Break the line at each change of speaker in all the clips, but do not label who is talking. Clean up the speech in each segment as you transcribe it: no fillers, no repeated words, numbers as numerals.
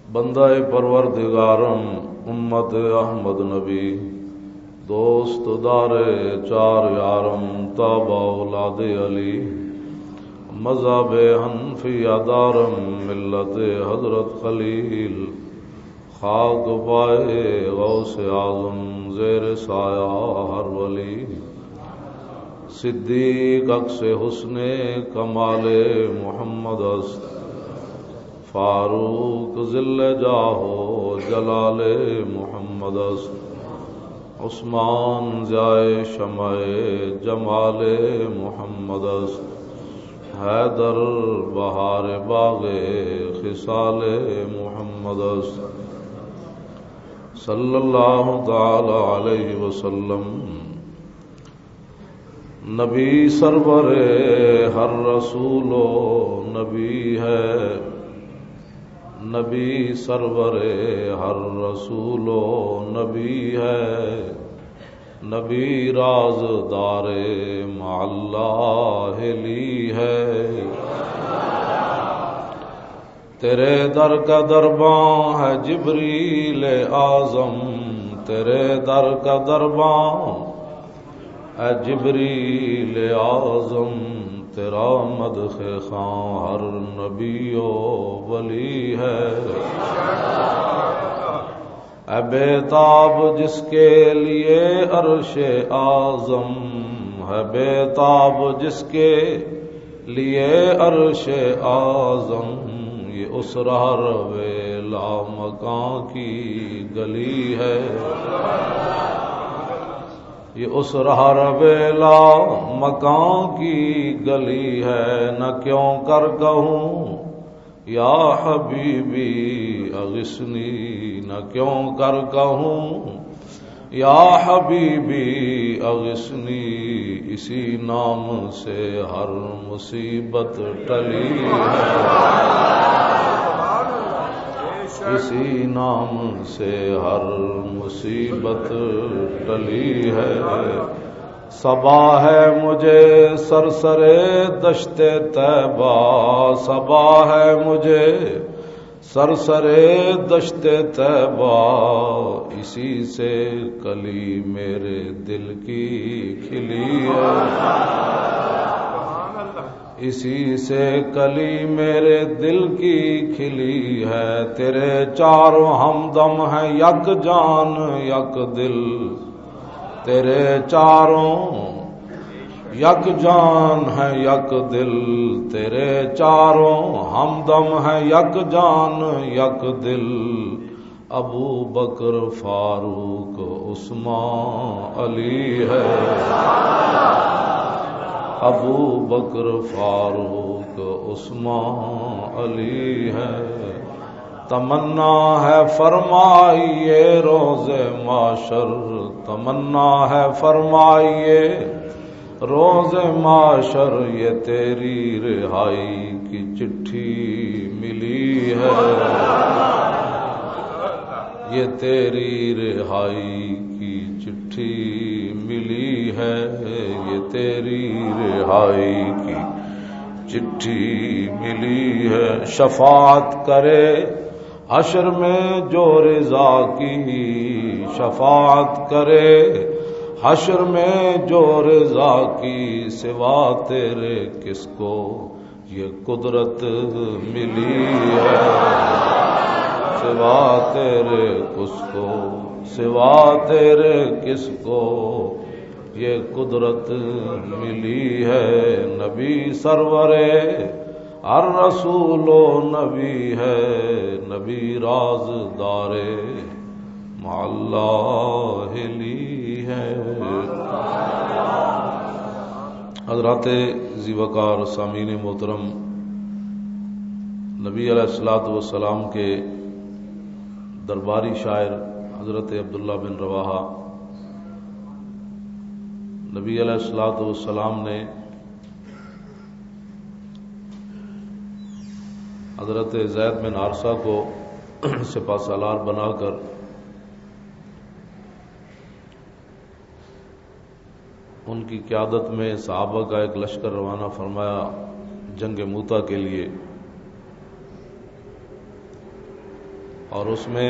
بندہ پروردگارم امت احمد نبی دوست دار چار یارم تابع اولاد علی مذہب حنفیہ دارم ملت حضرت خلیل خاک پائے غوث اعظم زیر سایہ ہر ولی صدیق عکس حسن کمال محمد است فاروق ذل جاہ جلال محمد است عثمان ضیاء شمع جمال محمد است حیدر بہار باغ خصال محمد است صلی اللہ تعالی علیہ وسلم نبی سرور ہر رسول و نبی ہے نبی سرور ہر رسول و نبی ہے نبی رازدار مع اللہ لی ہے تیرے در کا درباں ہے جبریل اعظم تیرے در کا درباں اے جبریل اعظم تیرا مدح خواں ہر نبی و ولی ہے اے بیتاب جس کے لیے عرش اعظم ہے بیتاب جس کے لیے عرش اعظم یہ اس راہروے لامکاں کی گلی ہے یہ اس راہروے لامکاں کی گلی ہے نہ کیوں کر کہوں یا حبیبی اغثنی نہ کیوں کر کہوں یا حبیبی اغثنی اسی نام سے ہر مصیبت ٹلی ہے اسی نام سے ہر مصیبت ٹلی ہے صبا ہے مجھے سرسرے دشت طیبہ صبا ہے مجھے سرسرے دشت طیبہ اسی سے کلی میرے دل کی کھلی ہے اسی سے کلی میرے دل کی کھلی ہے تیرے چاروں ہمدم ہیں یک جان یک دل تیرے چاروں یک جان ہے یک دل تیرے چاروں ہمدم ہے یک جان یک دل ابو بکر فاروق عثمان علی ہے ابو بکر فاروق عثمان علی ہے تمنا ہے فرمائیے روز معاشر تمنا ہے فرمائیے روز معاشر یہ تیری رہائی کی چٹھی ملی ہے یہ تیری رہائی کی چٹھی ملی ہے یہ تیری رہائی کی چٹھی ملی ہے شفاعت کرے حشر میں جو رضا کی شفاعت کرے حشر میں جو رضا کی سوا تیرے کس کو یہ قدرت ملی ہے سوا تیرے کس کو سوا تیرے کس کو یہ قدرت ملی ہے نبی سرورے ہر رسول و نبی ہے نبی رازدار مع اللہ لی ہے حضرات ذی وقار سامعین محترم نبی علیہ الصلوۃ والسلام کے درباری شاعر حضرت عبداللہ بن رواحہ نبی علیہ الصلوۃ والسلام نے حضرت زید بن حارثہ کو سپہ سالار بنا کر ان کی قیادت میں صحابہ کا ایک لشکر روانہ فرمایا جنگ موتا کے لیے. اور اس میں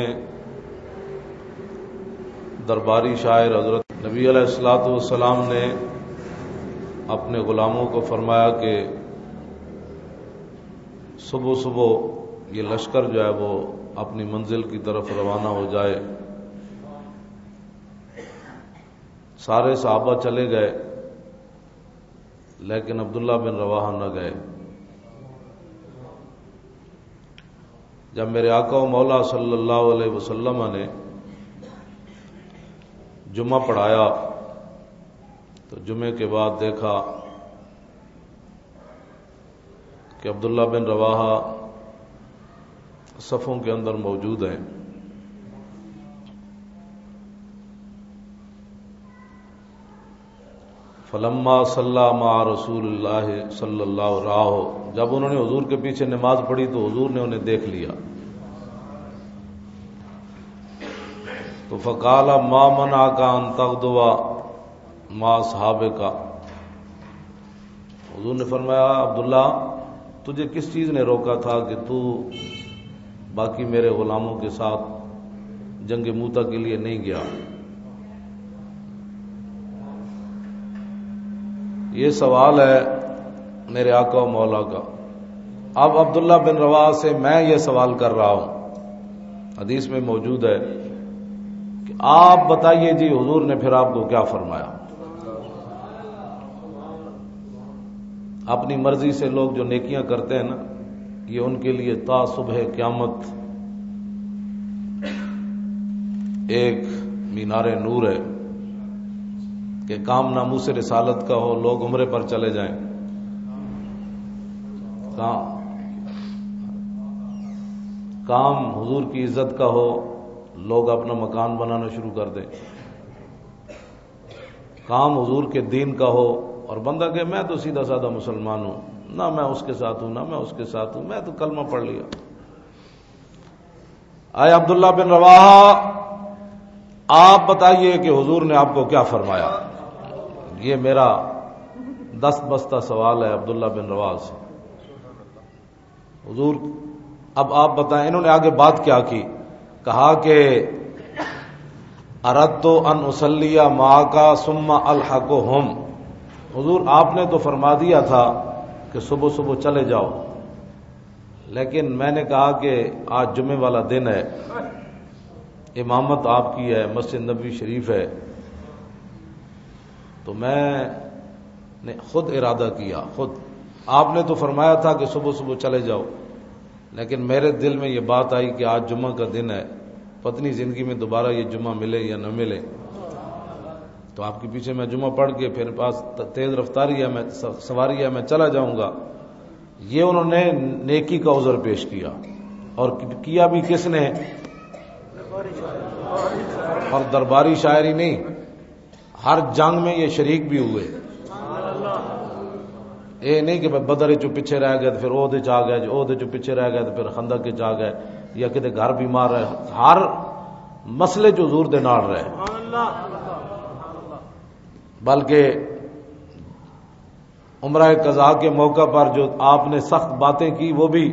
درباری شاعر حضرت نبی علیہ الصلوۃ والسلام نے اپنے غلاموں کو فرمایا کہ صبح صبح یہ لشکر جو ہے وہ اپنی منزل کی طرف روانہ ہو جائے. سارے صحابہ چلے گئے لیکن عبداللہ بن رواحہ نہ گئے. جب میرے آقا و مولا صلی اللہ علیہ وسلم نے جمعہ پڑھایا تو جمعے کے بعد دیکھا کہ عبداللہ بن رواحہ صفوں کے اندر موجود ہیں. فلما صلی مع رسول اللہ صلی اللہ علیہ وسلم، جب انہوں نے حضور کے پیچھے نماز پڑھی تو حضور نے انہیں دیکھ لیا. تو فقال ما منعک ان تغدو مع اصحابک، حضور نے فرمایا عبداللہ تجھے کس چیز نے روکا تھا کہ تو باقی میرے غلاموں کے ساتھ جنگ موتا کے لیے نہیں گیا؟ یہ سوال ہے میرے آقا و مولا کا. اب عبداللہ بن رواحہ سے میں یہ سوال کر رہا ہوں، حدیث میں موجود ہے کہ آپ بتائیے جی حضور نے پھر آپ کو کیا فرمایا؟ اپنی مرضی سے لوگ جو نیکیاں کرتے ہیں نا، یہ ان کے لیے تا صبح قیامت ایک مینار نور ہے کہ کام ناموس رسالت کا ہو، لوگ عمرے پر چلے جائیں، کام حضور کی عزت کا ہو، لوگ اپنا مکان بنانا شروع کر دیں، کام حضور کے دین کا ہو اور بندہ کہ میں تو سیدھا سادہ مسلمان ہوں، نہ میں اس کے ساتھ ہوں نہ میں اس کے ساتھ ہوں، میں تو کلمہ پڑھ لیا. آئے عبداللہ بن رواحہ آپ بتائیے کہ حضور نے آپ کو کیا فرمایا؟ یہ میرا دست بستہ سوال ہے عبداللہ بن رواحہ سے. حضور اب آپ بتائیں. انہوں نے آگے بات کیا کی؟ کہا کہ اردت ان اصلی معک ثم الحقہم. حضور آپ نے تو فرما دیا تھا کہ صبح صبح چلے جاؤ، لیکن میں نے کہا کہ آج جمعے والا دن ہے، امامت آپ کی ہے، مسجد نبوی شریف ہے، تو میں نے خود ارادہ کیا. خود آپ نے تو فرمایا تھا کہ صبح صبح چلے جاؤ، لیکن میرے دل میں یہ بات آئی کہ آج جمعہ کا دن ہے، پتنی زندگی میں دوبارہ یہ جمعہ ملے یا نہ ملے، تو آپ کے پیچھے میں جمعہ پڑھ کے پھر پاس تیز رفتاری ہے، میں سواری ہے، میں چلا جاؤں گا. یہ انہوں نے نیکی کا عذر پیش کیا، اور کیا بھی کس نے؟ اور درباری شاعری نہیں، ہر جنگ میں یہ شریک بھی ہوئے. یہ نہیں کہ بدر چو پیچھے رہ گئے تو پھر عہدے چ آ گئے، جو عہدے چو پیچھے رہ گئے تو پھر خندق کے آ گئے، یا کتے گھر بیمار رہے، ہر مسئلے جو حضور دے نال رہے. بلکہ عمرہ قضاء کے موقع پر جو آپ نے سخت باتیں کی وہ بھی،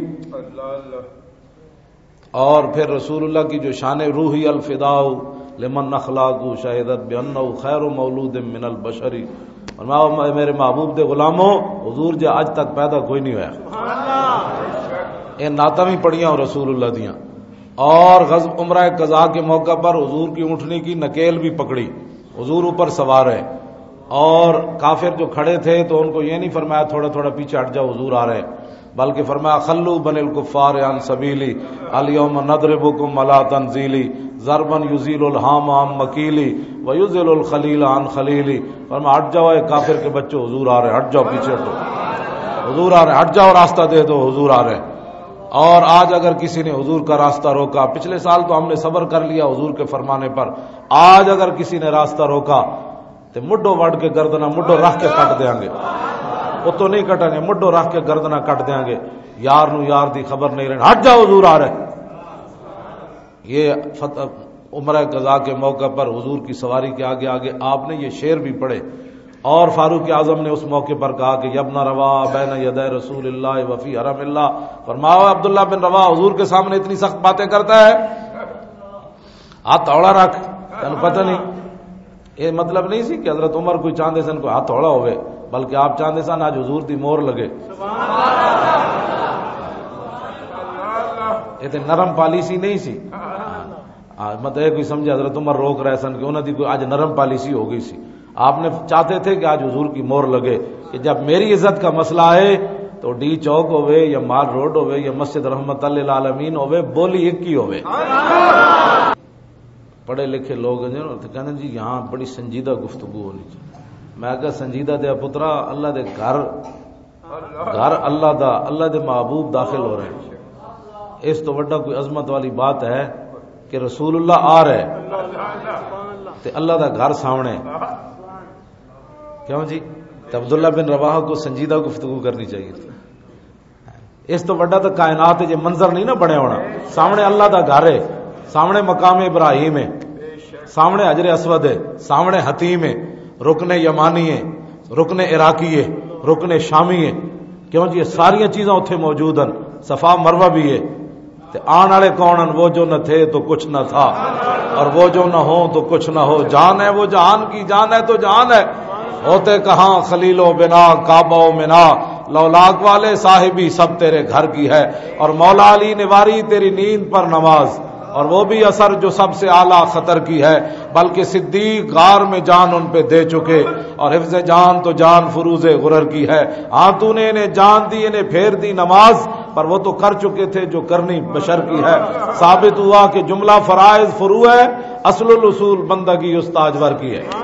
اور پھر رسول اللہ کی جو شان روحی الفداء لمن اخلاق شہدت بانہ خیر مولود من البشر، اور میرے محبوب دے غلاموں حضور جے اج تک پیدا کوئی نہیں ہوا. یہ نعتاں بھی پڑھیاں رسول اللہ دیاں. اور عمرہ قضاء کے موقع پر حضور کی اونٹنی کی نکیل بھی پکڑی، حضور اوپر سوار ہے، اور کافر جو کھڑے تھے تو ان کو یہ نہیں فرمایا تھوڑا تھوڑا پیچھے ہٹ جاؤ حضور آ رہے، بلکہ فرمایا خلو بن الکفار عن سبیلی الیوم نضربکم علی تنزیلی ضربا یزیل الہام عن مکیلی ویزل الخلیل عن خلیلی. فرمایا ہٹ جاؤ اے کافر کے بچوں، حضور آ رہے، ہٹ جاؤ پیچھے ہٹو، حضور آ رہے، ہٹ جاؤ راستہ دے دو، حضور آ رہے. اور آج اگر کسی نے حضور کا راستہ روکا، پچھلے سال تو ہم نے صبر کر لیا حضور کے فرمانے پر، آج اگر کسی نے راستہ روکا تو مڈو وڑ کے گردنا مڈو رکھ کے کٹ دیں گے، وہ تو نہیں کٹیں گے، مڈو رکھ کے گردنا کٹ دیں گے. یار نو یار دی خبر نہیں رہی، ہٹ جاؤ حضور آ رہے. یہ عمرہ قضاء کے موقع پر حضور کی سواری کے آگے آگے آپ نے یہ شعر بھی پڑھے، اور فاروق اعظم نے اس موقع پر کہا کہ یبن روا بین یدی رسول اللہ وفی حرم اللہ، فرمایا عبداللہ بن روا حضور کے سامنے اتنی سخت باتیں کرتا ہے، ہاتھ توڑا رکھ، تینوں پتہ نہیں. یہ مطلب نہیں سی کہ حضرت عمر کوئی چاندے سن کو ہاتھ توڑا ہوئے، بلکہ آپ چاندے سن آج حضور دی مور لگے. یہ تے نرم پالیسی نہیں سی. مطلب کوئی سمجھے حضرت عمر روک رہے سن کہ انہوں دی کوئی آج نرم پالیسی ہو گئی سی. آپ نے چاہتے تھے کہ آج حضور کی مور لگے کہ جب میری عزت کا مسئلہ ہے تو ڈی چوک ہوئے یا مال روڈ ہوئے یا مسجد رحمت للعالمین ہوئے، بولی ایک کی ہوئے. پڑھے لکھے لوگ ہیں کہتے ہیں جی یہاں بڑی سنجیدہ گفتگو ہونی چاہیے. میں کہا سنجیدہ دیا پترا، اللہ دے گھر اللہ دے محبوب داخل ہو رہے ہیں. اس تو بڑا کوئی عظمت والی بات ہے کہ رسول اللہ آ رہے تے اللہ دا گھر سامنے. کیوں جی؟ تو عبداللہ بن رواحہ کو سنجیدہ گفتگو کرنی چاہیے تھی. اس تو بڑا تو کائنات ہے، یہ منظر نہیں نا بنے ہونا. سامنے اللہ دا گھر ہے، سامنے مقام ابراہیم ہے، سامنے حجر اسود ہے، سامنے حتیم ہے، رکن یمانی ہے، رکن عراقی ہے، رکن شامی ہے. کیوں جی؟ یہ ساری چیزاں اتنے موجود ہیں. صفا مروہ بھی ہے. آن والے کون ہیں؟ وہ جو نہ تھے تو کچھ نہ تھا، اور وہ جو نہ ہو تو کچھ نہ ہو. جان ہے وہ جہان کی، جان ہے تو جان ہے. ہوتے کہاں خلیل و بنا کعبہ و منا، لولاک والے صاحبی سب تیرے گھر کی ہے. اور مولا علی نے واری تیری نیند پر نماز، اور وہ بھی اثر جو سب سے اعلیٰ خطر کی ہے. بلکہ صدیق غار میں جان ان پہ دے چکے، اور حفظ جان تو جان فروز غرر کی ہے. ہاں تو نے انہیں جان دی، انہیں پھیر دی نماز، پر وہ تو کر چکے تھے جو کرنی بشر کی ہے. ثابت ہوا کہ جملہ فرائض فرو ہے، اصل الاصول بندگی استاجور کی ہے.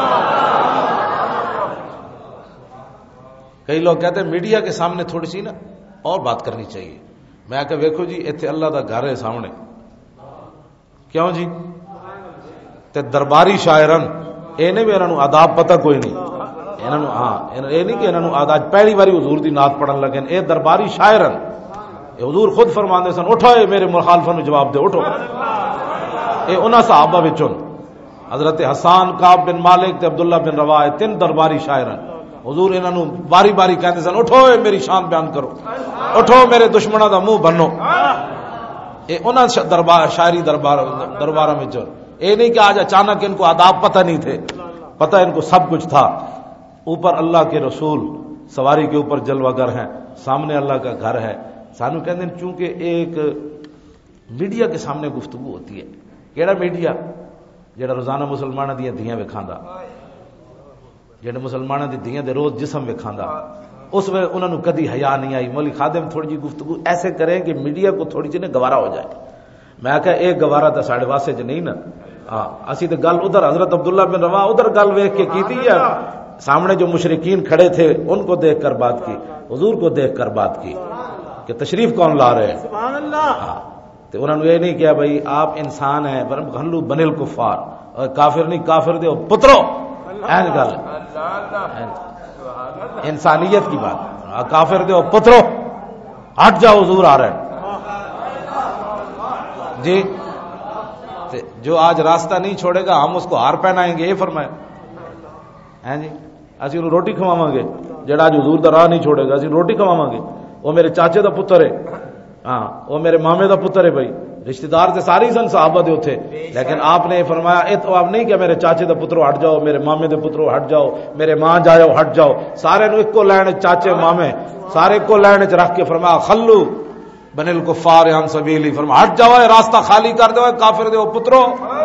کئی لوگ کہتے ہیں میڈیا کے سامنے تھوڑی سی نا اور بات کرنی چاہیے. میں کہ ویکھو جی اتنے اللہ دا گھر ہے سامنے. کیوں جی؟ تے درباری شاعرن اے نے بھی انہوں آداب پتہ کوئی نہیں. انہوں ہاں یہ نہیں کہ انہوں آداب پہلی باری حضور دی نعت پڑھن لگے. اے درباری شاعرن، حضور خود فرماندے سن اٹھو اے میرے مخالفوں نو جواب دے اٹھو. اے انہاں صحابہ وچوں حضرت حسان، کعب بن مالک تے عبداللہ بن رواحہ، تین درباری شاعرن. حضور انہاں نو باری باری کہندے سن اٹھو اے میری شان بیان کرو، اٹھو میرے دشمناں دا منہ بنو. اے انہاں دربار شاعری درباراں وچ. اے نہیں کہ آج اچانک ان کو آداب پتہ نہیں تھے، پتہ ان کو سب کچھ تھا. اوپر اللہ کے رسول سواری کے اوپر جلوہ گر ہیں، سامنے اللہ کا گھر ہے. سانو کہندے ہیں چونکہ ایک میڈیا کے سامنے گفتگو ہوتی ہے. کیڑا میڈیا؟ جڑا روزانہ مسلماناں دیاں دھیاں وکھاندا، جڑے مسلماناں دی دھیاں دے روز جسم وکھاندا. اس میں انہوں نے کدی حیا نہیں آئی. مولوی خادم تھوڑی جی گفتگو ایسے کریں کہ میڈیا کو تھوڑی جی گوارا ہو جائے. میں کہا ایک گوارا تو ساڑھے واسطے چ نہیں نا. ہاں اسی تو گل ادھر حضرت عبداللہ بن رواحہ ادھر گل ویکھ کے کیتی ہے. سامنے جو مشرکین کھڑے تھے ان کو دیکھ کر بات کی، حضور کو دیکھ کر بات کی کہ تشریف کون لا رہے ہیں. سبحان اللہ. تو انہوں نے یہ نہیں کیا بھائی آپ انسان ہیں، غلو بن الکفار، اور کافر نہیں، کافر دے پترو. این گل انسانیت کی بات. کافر دے پترو ہٹ جاؤ، حضور آ رہے ہیں. جی جو آج راستہ نہیں چھوڑے گا ہم اس کو ہار پہنائیں گے، یہ فرمائے ہیں جی. اسی انہوں روٹی کھواواں گے. جڑا آج حضور دا راہ نہیں چھوڑے گا اسی روٹی کھواواں گے. وہ میرے چاچے دا پتر ہے، ہاں وہ میرے مامے دا پتر ہے. بھائی رشتہ دار تے ساری سن صحابہ دے تھے، لیکن آپ نے فرمایا اے تو آپ نہیں کہ میرے چاچے دا پترو ہٹ جاؤ، میرے مامے دے پترو ہٹ جاؤ، میرے ماں جاؤ ہٹ جاؤ. سارے نو ایک کو لین، چاچے مامے سارے کو لین چ رکھ کے فرمایا خلو بن الکفار عن سبیلی. فرمایا ہٹ جاؤ، راستہ خالی کر دو کافر دے پترو.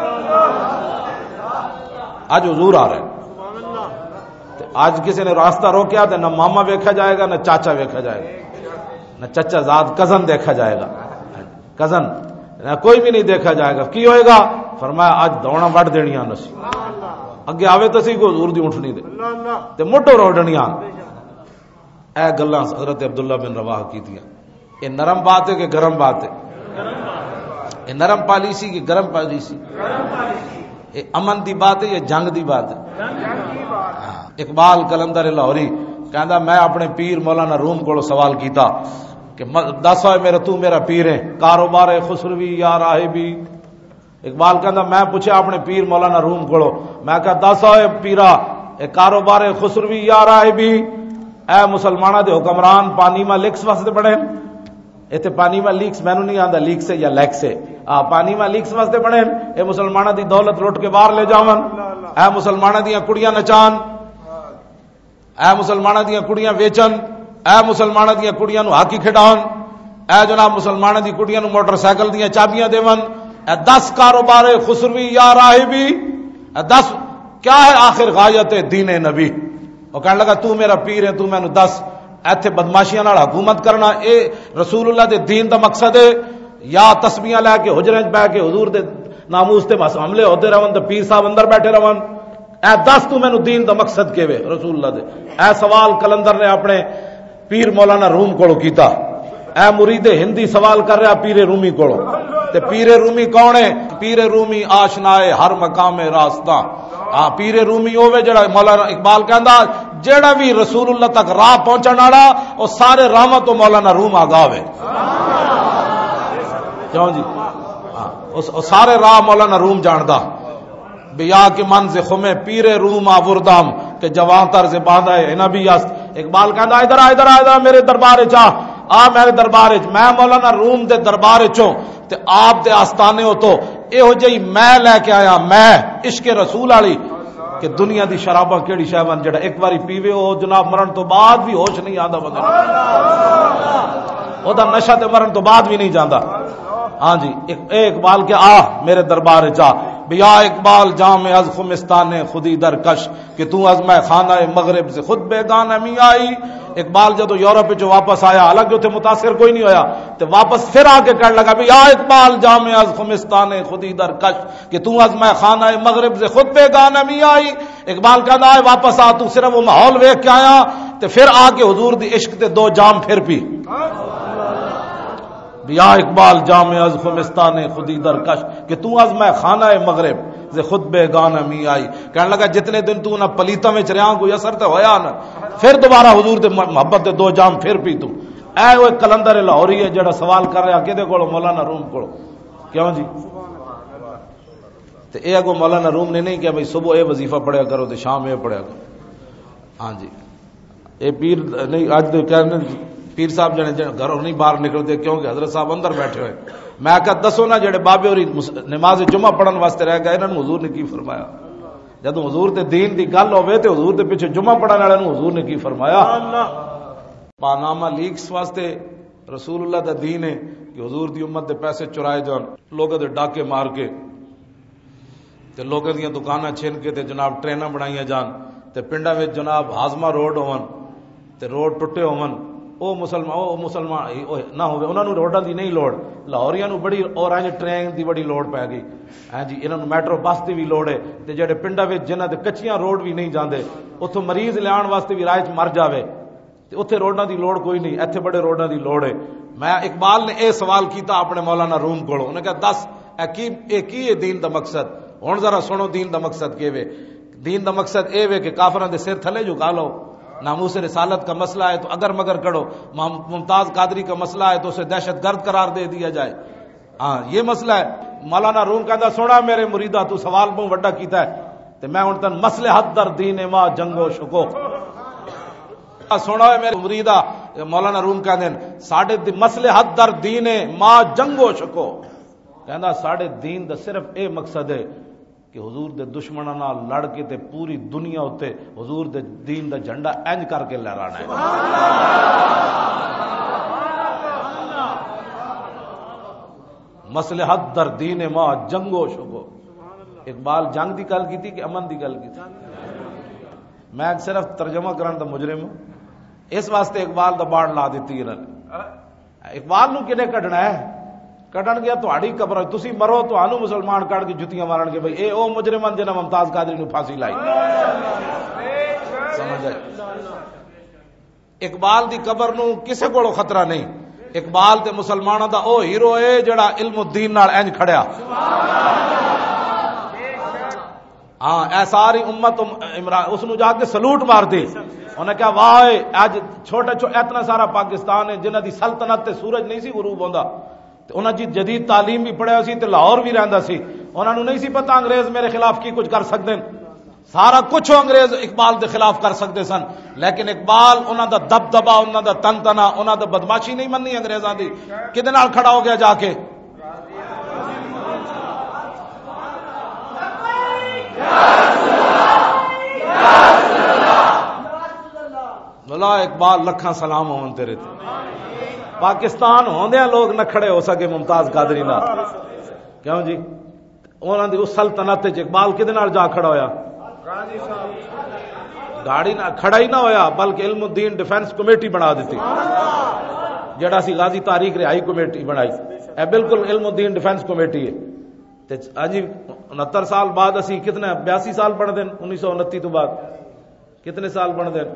آج حضور آ رہے ہیں. آج کسی نے راستہ روکیا تو نہ ماما ویکھا جائے گا، نہ چاچا ویکھا جائے گا، نہ چچا زاد کزن دیکھا جائے گا، کزن نہ کوئی بھی نہیں دیکھا جائے گا. کی ہوئے گا؟ فرمایا آج دوڑا وڈ دینیاں نسی اگے آوے تو سی کو حضور دی اٹھنی دے تے مٹو روڈنیاں. اے گلاں حضرت عبداللہ بن رواحہ کیتیاں. یہ نرم بات ہے کہ گرم بات ہے؟ یہ نرم پالیسی کی گرم پالیسی؟ یہ امن دی بات ہے یا جنگ دی بات ہے؟ اقبال کلندر لاہوری کہندا میں اپنے پیر مولانا روم کو سوال کیتا کہ دس ہوئے میرا تو میرا پیر ہے، کاروبار خسروی یا راہبی. اقبال کہندا میں پوچھا اپنے پیر مولانا روم کو، میں کہا دس ہوئے پیرا اے کاروبار خسروی یا راہبی، اے مسلمانہ دے حکمران پانی میں لیکس واسطے بڑے ایتھے پانی میں لیکس مینوں نہیں آندا لیک سے یا لیک سے پانی میں لیکس واسطے بڑے اے مسلمانہ دی دولت لٹ کے باہر لے جاون، اے مسلمانہ دیاں کڑیاں نچان، اے مسلمانہ دیاں کڑیاں ویچن، اے مسلمانہ دیاں کڑیاں نو ہاکی کھڈاون، اے جناب مسلمانہ دی کڑیاں نو موٹر سائیکل دیاں چابیاں دیون، اے 10 کاروبار خسروی یا راہبی، اے 10 کیا ہے آخر غایت دین نبی؟ وہ کہنے لگا تو میرا پیر ہے، تو مینوں دس ایتھے بدماشیاں نال حکومت کرنا اے رسول اللہ دے دین دا مقصد ہے یا تسبیحاں لے کے حجرے وچ بیٹھ کے حضور دے ناموس تے بس حملے ہوتے رہن تے پیر صاحب اندر بیٹھے رہن؟ اے دس تو مینوں دین دا مقصد کیویں رسول اللہ دے؟ اے سوال کلندر نے اپنے پیر مولانا روم کولوں کیتا، اے مرید ہندی سوال کر رہا پیر رومی کولوں، تے پیر رومی کون ہے؟ پیر رومی آشنائے ہر مقام راستہ، پیر رومی ہوے جڑا مولانا اقبال کہندا جڑا بھی رسول اللہ تک راہ پہنچن والا او سارے راہاں تو مولانا روم آگاہ ہے، کیوں جی؟ او سارے راہ مولانا روم جاندا، بیا کے منز خمے پیر روم آوردام کہ جوان طرز باندھا ہے نبی است۔ اقبال کہندا ادھر آ میرے دربار وچ آ میرے دربار وچ، میں مولانا روم دے دربار وچوں تے آپ دے آستانے ہو تو ایہو جئی میں لے کے آیا، میں عشق رسول والی کہ دنیا دی شراباں کیڑی شے ون جڑا ایک واری پیوے او جناب مرن تو بعد بھی ہوش نہیں آندا بندے نوں، او دا نشہ تے مرن تو بعد بھی نہیں جاندا۔ ہاں جی اے اقبال کے آ میرے دربار وچ آ، بیا اقبال جام از خمستان خودی درکش کہ تو از میں خانہ مغرب سے خود بیگانہ می آئی۔ اقبال جدو یورپ جو واپس آیا، حالانکہ اتنے متاثر کوئی نہیں ہویا، تو واپس پھر آ کے کہنے لگا بھی یا اقبال جام از خمستان خودی درکش کہ تو از میں خانہ مغرب سے خود بیگانہ می آئی۔ اقبال کہنا ہے واپس آ، تو صرف وہ ماحول ویکھ کے آیا تو پھر آ کے حضور دی عشق تے 2 جام پھر پی۔ یا اقبال جام از خمستان خودی درکش کہ تو از میں خانہ مغرب سے خود بیگانہ می آئی۔ کہنے لگا جتنے دن تو نہ پلیتاں وچ رہیا کوئی اثر تے ہویا نہ، پھر دوبارہ حضور دے محبت دے 2 جام پھر پی تو۔ اے وہ کلندر لاہوری ہے جڑا سوال کر رہا کدے کولو؟ مولانا روم کولو، کیوں جی؟ تے اے اگو مولانا روم نے نہیں کہ بھئی صبح اے وظیفہ پڑھیا کرو تے شام اے پڑھیا کرو۔ ہاں جی اے پیر نہیں اج دے کہنے پیر صاحب جنے گھروں نہیں باہر نکلتے کیونکہ حضرت صاحب اندر بیٹھے ہوئے۔ میں کہا دسو نا جڑے بابے ہوری نماز جمعہ پڑھن واسطے رہ گئے انہاں نوں حضور نے کی فرمایا؟ جدوں حضور دے دین دی گل ہوے تے حضور دے پیچھے جمعہ پڑھن والے نوں حضور نے کی فرمایا؟ پاناما لیکس واسطے رسول اللہ دا دین ہے کہ حضور دی امت دے پیسے چرائے جان، لوگوں دے ڈاکے مار کے تے لوگوں دیاں دکاناں چھن کے تے جناب ٹریناں بنائیاں جان تے پنڈاں وچ جناب ہاضمہ روڈ ہون تے روڈ ٹٹے ہون، او مسلمان نہ ہوئے، انہوں نے روڈاں دی نہیں لوڑ، لاہوریاں نو بڑی اورنج ٹرین دی بڑی لوڑ پی گئی، ہاں جی انہوں نے میٹرو بس دی بھی لوڑ ہے تے جڑے پنڈاں وچ جنہاں تے کچیاں روڈ بھی نہیں جاندے اتھوں مریض لیان واسطے بھی راہ وچ مر جاوے تے اوتھے روڈاں دی لوڑ کوئی نہیں، ایتھے بڑے روڈاں دی لوڑ ہے۔ میں اقبال نے اے سوال کیتا اپنے مولانا روم کولوں، انہوں نے کہا دس اے کی ہے دین دا مقصد؟ ہن ذرا سنو دین دا مقصد کیوے؟ دین دا مقصد اے وے کہ کافراں دے سر تھلے جھکا لو، ناموس رسالت کا مسئلہ ہے تو اگر مگر کرو، ممتاز قادری کا مسئلہ ہے تو اسے دہشت گرد قرار دے دیا جائے، ہاں یہ مسئلہ ہے۔ مولانا روم کہتا سونا میرے مریدہ تو سوال بہت وڈا کیتا ہے تو میں ہن تن مصلحت در دین ما جنگ و شکوک سونا ہے میرے مریدہ۔ مولانا روم کہندے ساڈے مصلحت در دین ما جنگ و شکوک، کہندا ساڈے دین دا صرف اے مقصد ہے کہ حضور دے دشمناں نال لڑ کے تے پوری دنیا اتے حضور دے دین دا جھنڈا انج کر کے لہرانا ہے۔ مصلحت در دین ما جنگ و شکو۔ اقبال جنگ دی گل کیتی کہ امن دی گل کیتی؟ میں صرف ترجمہ کرن دا مجرم ہوں، اس واسطے اقبال دا باڑ لا دیتی انہاں نے۔ اقبال نو کنے کڈنا ہے؟ کڈن گیا تہاڈی قبر، تسی مرو تانوں مسلمان کڈ کے جتیاں مارن گے، بھئی اے او مجرمان جنہاں ممتاز قادری نو پھانسی لائی، سمجھ آئی؟ اقبال دی قبر نو کسے کولو خطرہ نہیں، اقبال تے مسلماناں دا او ہیرو ہے جڑا علم الدین نال انج کھڑیا، ہاں اے ساری امت عمران اس نو جا کے سلوٹ مار دی، انہاں کہا واہ اج چھوٹا اتنا سارا پاکستان ہے جنہاں دی سلطنت تے سورج نہیں سی غروب ہوندا تے انہاں جی جدید تعلیم بھی پڑھیا سی تے لاہور بھی رہندا سی، انہاں نو نہیں سی پتہ انگریز میرے خلاف کی کچھ کر سکدے، سارا کچھ انگریز اقبال دے خلاف کر سکتے سن، لیکن اقبال انہاں دا دبدبا، انہاں دا تنتنا، انہاں دا بدماشی نہیں مننی انگریزاں دی. کدے نال کھڑا ہو گیا جا کے؟ بلا اقبال لکھاں سلام ہون تیرے تے. پاکستان ہوندیاں لوگ نہ کھڑے ہو سکے ممتاز قادری نال. کیوں جی؟ انہاں دی اس سلطنت وچ اقبال کدے نال جا کھڑا ہویا؟ گاڑی نہ کھڑا ہی نہ ہویا، بلکہ علم الدین ڈیفنس کمیٹی بنا دیتی، جڑا سی غازی تاریخ رہائی کمیٹی بنائی. اے بالکل علم الدین ڈیفنس کمیٹی ہے. تے اجی 69 سال بعد اسی کتنے 82 سال بن دین 1929 تو بعد کتنے سال بن دین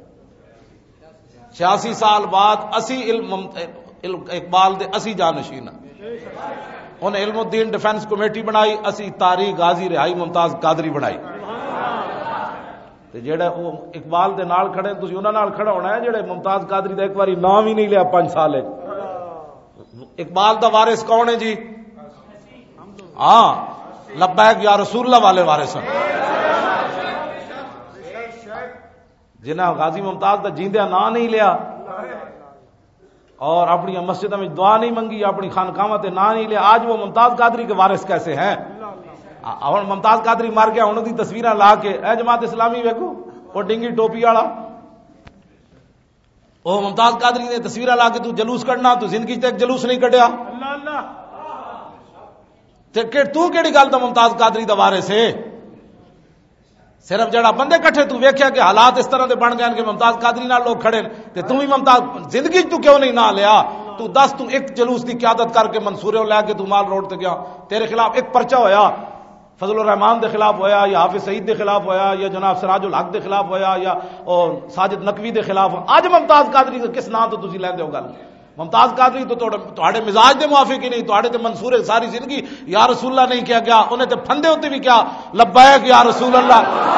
86 سال بعد اسی اقبال دے اسی جانشین. انہیں علم الدین ڈیفنس کمیٹی بنائی، اسی تاریخ غازی رہائی ممتاز قادری بنائی. تے جڑے وہ اقبال دے نال کھڑے تسی انہاں نال کھڑا ہونا ہے جڑے ممتاز قادری دا ایک باری نام ہی نہیں لیا 5 سال. اقبال دا وارث کون ہے جی؟ ہاں لبیک یا رسول اللہ والے وارث ہیں، جنہاں غازی ممتاز دا جیندیا نام نہیں لیا اور اپنی مسجدوں میں دعا نہیں منگی، اپنی خانقاہاں تے نام نہیں لیا. آج وہ ممتاز قادری کے وارث کیسے ہیں؟ اور ممتاز قادری مار گیا انہوں دی تصویراں لا کے اے جماعت اسلامی ویکھو وہ ڈنگی ٹوپی والا، وہ ممتاز قادری نے تصویراں لا کے تو جلوس کڈنا، تو زندگی تے ایک جلوس نہیں کڈیا. تے تو کیڑی گل دا ممتاز قادری دا وارث ہے؟ صرف جڑا بندے کٹھے تو ویکھیا کہ حالات اس طرح دے بن گئے کہ ممتاز قادری نال لوگ کھڑے تے تو ہی ممتاز زندگی تو کیوں نہیں نہ لیا؟ تو دس تو ایک جلوس دی قیادت کر کے منصورے لے کے تو مال روڈ تے گیا، تیرے خلاف ایک پرچہ ہویا فضل الرحمان دے خلاف ہویا یا حافظ سعید دے خلاف ہویا یا جناب سراج الحق دے خلاف ہویا یا ساجد نقوی دے خلاف. اج ممتاز قادری دے کس نام تو تسی لیندے ہو گل؟ ممتاز قادری تو تہاڈے مزاج دے موافق ہی نہیں، تہاڈے تے منصور ساری زندگی یا رسول اللہ نہیں کیا گیا، انہیں تے پھندے ہوتے بھی کیا لبیک یا رسول اللہ.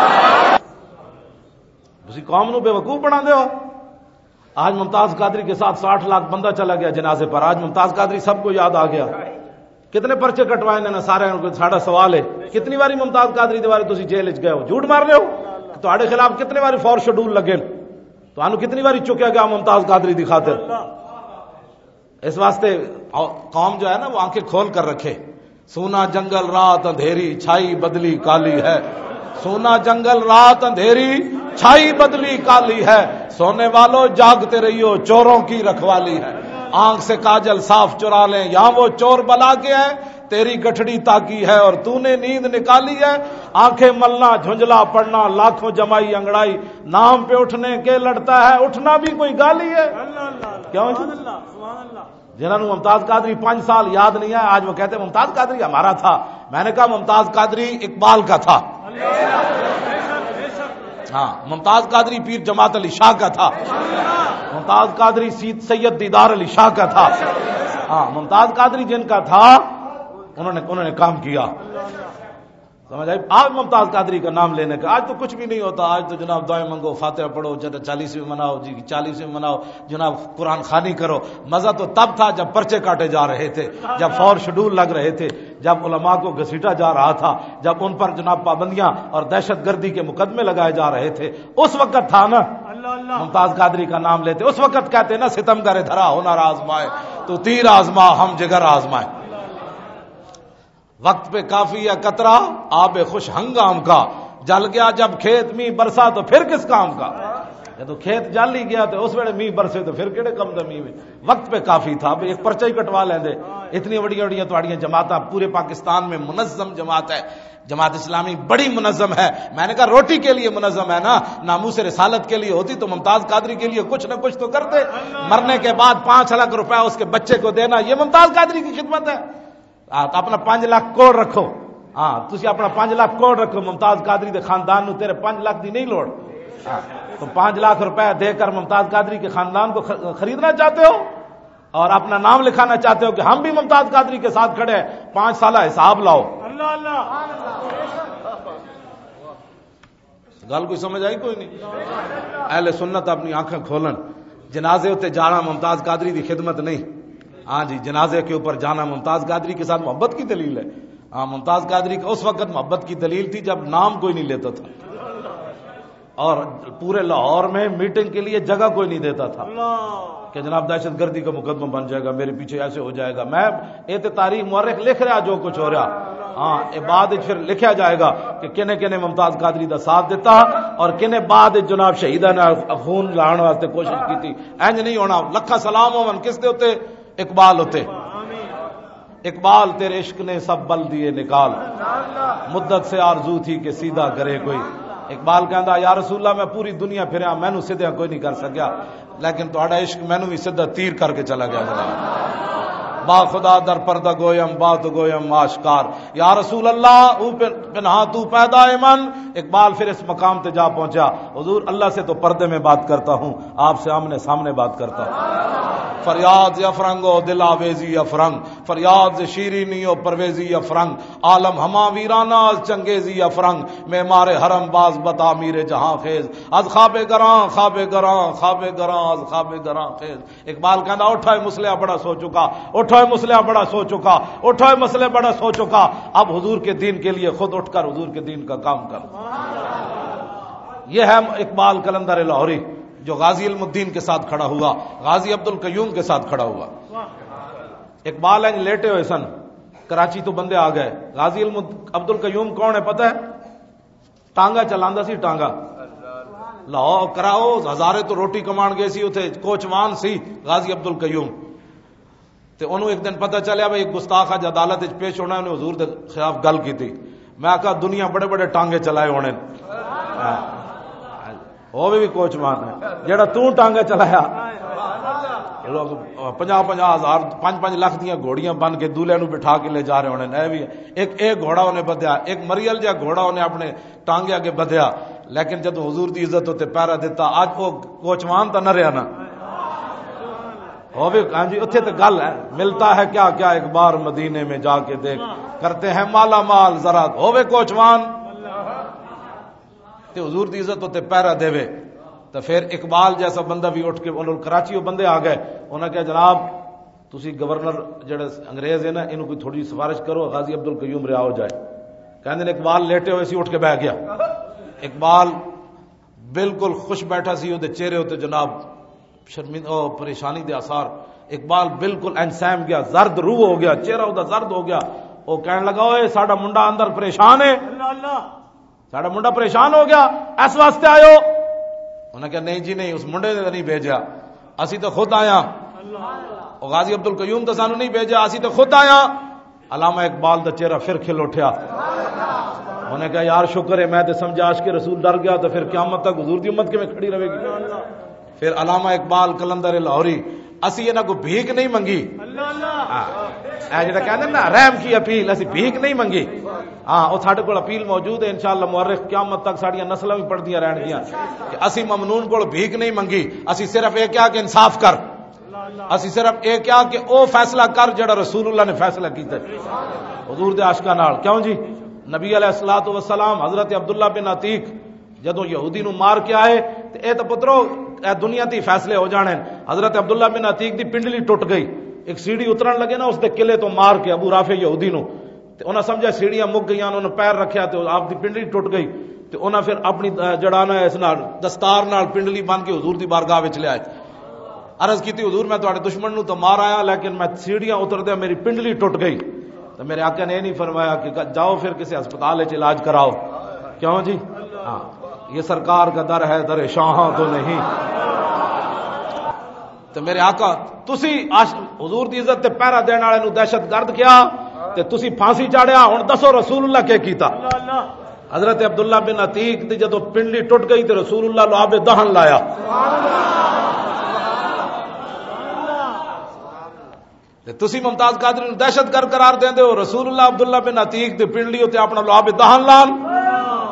تسی قوم نو بے وقوف بنا دے ہو. آج ممتاز قادری کے ساتھ 60 لاکھ بندہ چلا گیا جنازے پر. آج ممتاز قادری سب کو یاد آ گیا. کتنے پرچے کٹوائے نے سارے. ساڈا سوال ہے کتنی باری ممتاز قادری دے بارے تسی جیل وچ گئے ہو؟ جھوٹ مار رہے ہو. تہاڈے خلاف کتنے باری فور شیڈول لگے، تانوں کتنی باری چکیا گیا ممتاز قادری دی خاطر. اس واسطے قوم جو ہے نا وہ آنکھیں کھول کر رکھے. سونا جنگل رات اندھیری چھائی بدلی کالی ہے، سونا جنگل رات اندھیری چھائی بدلی کالی ہے، سونے والوں جاگتے رہیو چوروں کی رکھوالی ہے. آنکھ سے کاجل صاف چرا لیں یہاں وہ چور بلا کے ہیں، تیری گٹھڑی تاکی ہے اور تو نے نیند نکالی ہے. آنکھیں ملنا جھنجلا پڑنا لاکھوں جمائی انگڑائی، نام پہ اٹھنے کے لڑتا ہے اٹھنا بھی کوئی گالی ہے. کیوں جنہوں نے ممتاز قادری 5 سال یاد نہیں ہے آج وہ کہتے ہیں ممتاز قادری ہمارا تھا. میں نے کہا ممتاز قادری اقبال کا تھا. ہاں ممتاز قادری پیر جماعت علی شاہ کا تھا. ممتاز قادری سید دیدار علی شاہ کا تھا. ہاں ممتاز قادری جن کا تھا انہوں نے کام کیا. سمجھ آئی؟ آج ممتاز قادری کا نام لینے کا آج تو کچھ بھی نہیں ہوتا. آج تو جناب دعائیں منگو، فاتحہ پڑھو، 40ویں مناؤ جی 40ویں مناؤ، جناب قرآن خوانی کرو. مزہ تو تب تھا جب پرچے کاٹے جا رہے تھے، جب فور شیڈول لگ رہے تھے، جب علماء کو گھسیٹا جا رہا تھا، جب ان پر جناب پابندیاں اور دہشت گردی کے مقدمے لگائے جا رہے تھے. اس وقت تھا نا ممتاز قادری کا نام لیتے. اس وقت کہتے نا ستم کرے دھرا ہنر آزمائے تو تیر آزما ہم جگر آزمائے. وقت پہ کافی ہے قطرہ آب خوش ہنگام کا، جل گیا جب کھیت می برسا تو پھر کس کام کا. جب کھیت جل ہی گیا تو اس ویلے می برسے تو پھر کہڑے کم دمی میں. وقت پہ کافی تھا. ایک پرچہ ہی کٹوا لیندے. اتنی بڑی بڑی تواڈیاں جماعتاں پورے پاکستان میں منظم جماعت ہے. جماعت اسلامی بڑی منظم ہے. میں نے کہا روٹی کے لیے منظم ہے نا، ناموس رسالت کے لیے ہوتی تو ممتاز قادری کے لیے کچھ نہ کچھ تو کرتے. مرنے کے بعد 5 لاکھ روپے اس کے بچے کو دینا یہ ممتاز قادری کی خدمت ہے. اپنا 5 لاکھ کوڑ رکھو. ہاں تسی اپنا 5 لاکھ کوڑ رکھو. ممتاز قادری دے خاندان نو تیرے 5 لاکھ دی نہیں لوڑ. تو 5 لاکھ روپے دے کر ممتاز قادری کے خاندان کو خریدنا چاہتے ہو اور اپنا نام لکھانا چاہتے ہو کہ ہم بھی ممتاز قادری کے ساتھ کھڑے ہیں. 5 سالہ حساب لاؤ. گل کوئی سمجھ آئی؟ کوئی نہیں. اہل سنت اپنی آنکھیں کھولن. جنازے ہوتے جانا ممتاز قادری دی خدمت نہیں. ہاں جی جنازے کے اوپر جانا ممتاز قادری کے ساتھ محبت کی دلیل ہے. ہاں ممتاز قادری کا اس وقت محبت کی دلیل تھی جب نام کوئی نہیں لیتا تھا. اور پورے لاہور میں میٹنگ کے لیے جگہ کوئی نہیں دیتا تھا کہ جناب دہشت گردی کا مقدمہ بن جائے گا، میرے پیچھے ایسے ہو جائے گا. میں یہ تاریخ مورخ لکھ رہا جو کچھ ہو رہا. ہاں بعد پھر لکھا جائے گا کہ کنے کنے ممتاز قادری دا ساتھ دیتا اور کنے بعد جناب شہیدہ نے خون لاؤن واسطے کوشش کی تھی. اینج نہیں ہونا. لکھا سلام ہون کس دے ہوتے؟ اقبال ہوتے. اقبال تیرے عشق نے سب بل دیے نکال، مدت سے آرزو تھی کہ سیدھا کرے کوئی. اقبال کہندا یا رسول اللہ میں پوری دنیا پھریا، مینوں سیدھا کوئی نہیں کر سکیا، لیکن تہاڈا عشق مینوں بھی سیدھا تیر کر کے چلا گیا. با خدا در پردہ گویم بات گویم آشکار، یا رسول اللہ او پنہا تو پیدا من. اقبال پھر اس مقام تے جا پہنچا، حضور اللہ سے تو پردے میں بات کرتا ہوں، آپ سے آمنے سامنے بات کرتا ہوں. فریاد افرنگ و دل آویزی افرنگ، فریاد شیرینی و پرویزی افرنگ، عالم ہما ویرانہ چنگیزی افرنگ، معمار حرم باز بتا میر جہاں خیز، از خواب گراں خواب گراں خواب گراں از خواب گراں خیز. اقبال کہندا اٹھائے مسلح بڑا سو چکا، اٹھائے مسلح بڑا سو چکا، اٹھائے مسلح بڑا سو چکا، اب حضور کے دین کے لیے خود اٹھ کر حضور کے دین کا کام کر. یہ ہے اقبال قلندر لاہوری جو غازی علم الدین کے ساتھ کھڑا ہوا، غازی عبد القیوم کے ساتھ کھڑا ہوا. اقبال ہیں لیٹے ہوئے سن، کراچی تو بندے آ گئے. غازی عبد القیوم کون ہے پتہ ہے؟ ٹانگا چلاندا سی. ٹانگا لاہور کراؤ ہزارے تو روٹی کمان گئے سی، اتنے کوچوان سی غازی عبد القیوم. تے انہوں ایک دن پتہ چلیا بھائی گستاخ اج عدالت وچ پیش ہونا، انہیں حضور دے خلاف گل کی تھی. میں آکھا دنیا بڑے بڑے ٹانگے چلائے ہونے، وہ بھی کوچوان ہے جڑا تو ٹانگا چلایا. لوگ 50,000 5 لاکھ دیاں گھوڑیاں بن کے دولہے نو بٹھا کے لے جا رہے ہونے. اے بھی ایک گھوڑا انہیں بدیا، ایک مریل جا گھوڑا انہیں اپنے ٹانگے اگے بدیا، لیکن جب حضور دی عزت ہوتے پیرا دیتا. آج وہ کوچوان تو نہ رہا نا. ہاں جی اتنے تو گل ہے، ملتا ہے کیا کیا ایک بار مدینے میں جا کے دیکھ، کرتے ہیں مالا مال ذرا ہوے کوچوان. تے حضور دی عزت ہوتے پیرا دے. تو پھر اقبال جیسا بندہ بھی اٹھ کے انہوں کراچی بندے آ گئے. انہوں نے کہا جناب تسی گورنر جڑے انگریز ہے نا انہوں کوئی تھوڑی سفارش کرو، غازی عبد القیوم رہا ہو جائے. کہنے نے اقبال لیٹے ہوئے سی، اٹھ کے بیٹھ گیا. اقبال بالکل خوش بیٹھا سی، وہ چہرے ہوتے جناب شرمندہ پریشانی دے آثار. اقبال بالکل انسام گیا، زرد روح ہو گیا، چہرہ وہ زرد ہو گیا. وہ کہنے لگا اوے ساڈا منڈا اندر پریشان ہے، ساڈا منڈا پریشان ہو گیا، اس واسطے آئے ہو؟ انہوں نے کہا نہیں جی نہیں، اس منڈے نے نہیں بھیجا، اسی تو خود آیا. غازی عبد القیوم تو سانو نہیں بھیجا، اسی تو خود آیا. علامہ اقبال دا چہرہ پھر کھل اٹھیا. انہوں نے کہا یار شکر ہے میں تو سمجھا عاشق رسول ڈر گیا، تو پھر قیامت تک حضور دی امت کے میں کھڑی رہے گی. پھر علامہ اقبال قلندر لاہوری اسی انہاں کو بھیک نہیں منگی. اے جڑا کہندے نا رحم کی اپیل، اسی بھیک نہیں منگی. ہاں وہ ساڈے کول اپیل موجود ہے، انشاءاللہ مورخ قیامت تک ساڈیاں نسلاں بھی پڑھدیاں رہن گیاں کہ اسی ممنون کول بھیک نہیں منگی. اسی صرف یہ کیا کہ انصاف کر، اسی صرف یہ کیا کہ او فیصلہ کر جڑا رسول اللہ نے فیصلہ کیتا حضور دے عاشقاں نال. کیوں جی نبی علیہ الصلوۃ والسلام حضرت عبداللہ بن عتیق جدوں یہودی نو مار کے آئے تے اے تے پترو اے دنیا دی فیصلے ہو جانے. حضرت عبداللہ بن عتیق دی پنڈلی ٹوٹ گئی، ایک سیڑھی اترن لگے نا اس دے قلعے تو مار کے ابو رافع یہودی نو، تے انہاں سمجھا سیڑھیاں مک گئیاں، انہوں نے پیر رکھیا تے آپ دی پنڈلی ٹوٹ گئی. تے انہاں پھر اپنی جڑانا اس نال دستار نال پنڈلی بن کے حضور دی بارگاہ وچ لے آئے. عرض کیتی حضور میں تہاڈے دشمن نو تو مار آیا، لیکن میں سیڑھیاں اتردے میری پنڈلی ٹوٹ گئی. تو میرے آقا نے یہ نہیں فرمایا کہ جاؤ پھر کسی ہسپتال وچ علاج کراؤ. کیوں جی ہاں یہ سرکار کا در ہے، در شاہاں تو نہیں. تو میرے آقا تسی حضور دی عزت تے پیرا دین والے نو دہشت گرد کیا تے تسی پھانسی چاڑیا. ہن دسو رسول اللہ کیا کیتا؟ حضرت عبداللہ بن عتیق دی جدو پنڈلی ٹوٹ گئی تے رسول اللہ لعاب دہن لایا. تسی ممتاز قادری نو دہشت گرد قرار دیندے ہو، رسول اللہ عبداللہ بن عتیق دی پنڈلی تے اپنا لعاب دہن لال.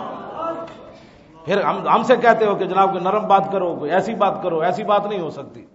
پھر ہم سے کہتے ہو کہ جناب کوئی نرم بات کرو، کوئی ایسی بات کرو. ایسی بات نہیں ہو سکتی.